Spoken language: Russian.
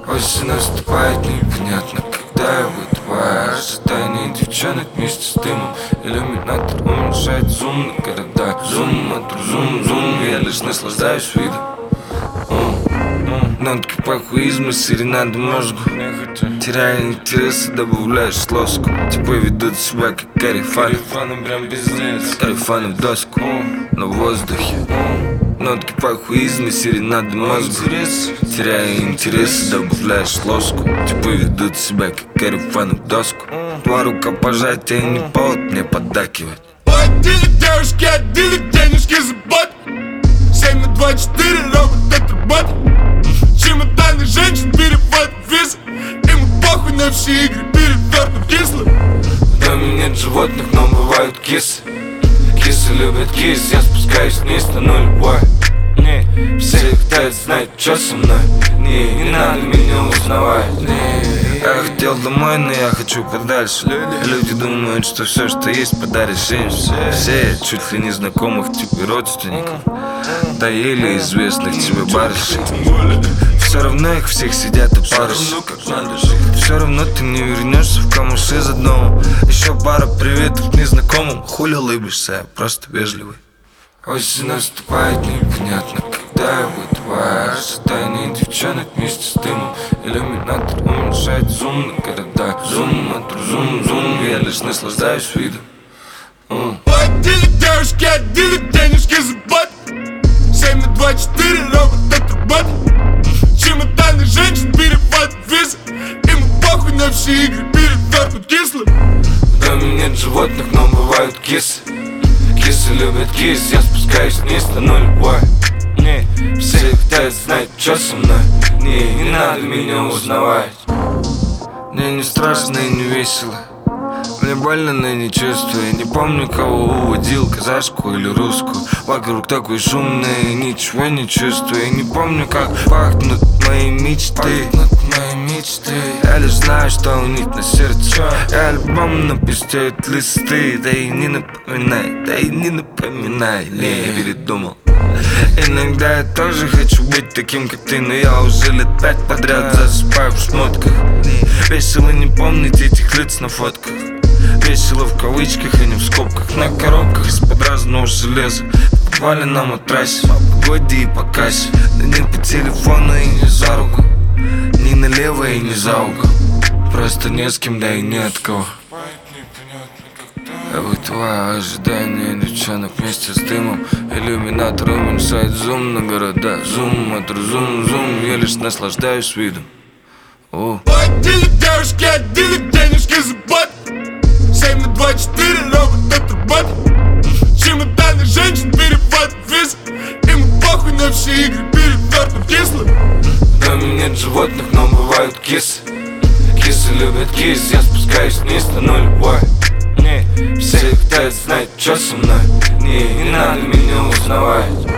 Осень наступает непонятно, когда я выдуваю ожидания девчонок вместе с дымом. Иллюминатор уменьшает зум на города. Зум, мотор, зум, зум. Я лишь наслаждаюсь видом. Нотки похуизма, серенады мозгу. Теряя интерес и добавляешь лоску. Типа ведут себя как карифаны. Прям пиздец. Карифаны в доску, на воздухе. Нотки похуизма, серенады мозгу. Теряя интерес и добавляешь лоску. Типа ведут себя как карифаны в доску. Два рукопожатия не повод мне поддакивать. Отдели девушки, отдели денежки за бот. 7 на 24, робот отрабатывает. Чемоданы женщин, перевод виза. Ему похуй на все игры, перевернут кисло. В доме нет животных, но бывают кисы. Кисы любят кис, я спускаюсь вниз на нулевой. Все хотят знать, что со мной. Не надо меня узнавать. Я хотел домой, но я хочу подальше. Люди думают, что все, что есть, подаришь им. Все чуть ли не знакомых тебе родственников, да еле известных тебе барышей. Все равно их всех сидят и парус. Все равно ты не вернешься в камыши из одного. Еще пара приветов незнакомым. Хули улыбишься, я просто вежливый. Осень наступает непонятно, когда я выдуваю ожидания девчонок вместе с дымом. Иллюминатор уменьшает зум на города. Зум, мотор, зум, зум. Я лишь наслаждаюсь видом. Отдели девушки, отдели денежки за бот. 7 на 24, робот отрабатывает. Чемоданы женщин, перевод виза. Ему похуй на все игры, перевернут кисло. В доме нет животных, но бывают кисы. Кисы любят кис, я спускаюсь вниз на нулевой. Все хотят знать, что со мной. Не надо меня узнавать. Мне не страшно и не весело. Мне больно, но не чувствую. Не помню, кого уводил, казашку или русскую. Вокруг такой шумный, ничего не чувствую. Не помню, как пахнут мои мечты. Я лишь знаю, что у них на сердце. Я альбом напустят листы. Да и не напоминай, я передумал. Иногда я тоже хочу быть таким, как ты, но я уже лет 5 подряд засыпаю в шмотках. Весело не помнить этих лиц на фотках. Весело в кавычках и не в скобках. На коробках из-под разного железа. Попали на матрасе, по погоде и по кассе. Да не по телефону и не за руку. Ни налево и не за угол. Просто не с кем, да и не от кого. Я выдуваю ожидания девчонок вместе с дымом. Иллюминатор уменьшает зум на города. Зум, мотор, зум, зум. Я лишь наслаждаюсь видом. Отдели девушки, отдели денежки за бот. 7 на 24, робот отрабатывает. Чемоданы женщин, перевод виза. Ему похуй на все игры, перевернут кисло. В доме нет животных, но бывают кисы. Кисы любят кис, я спускаюсь вниз на нулевой. Все хотят знать, что со мной. Не надо меня узнавать.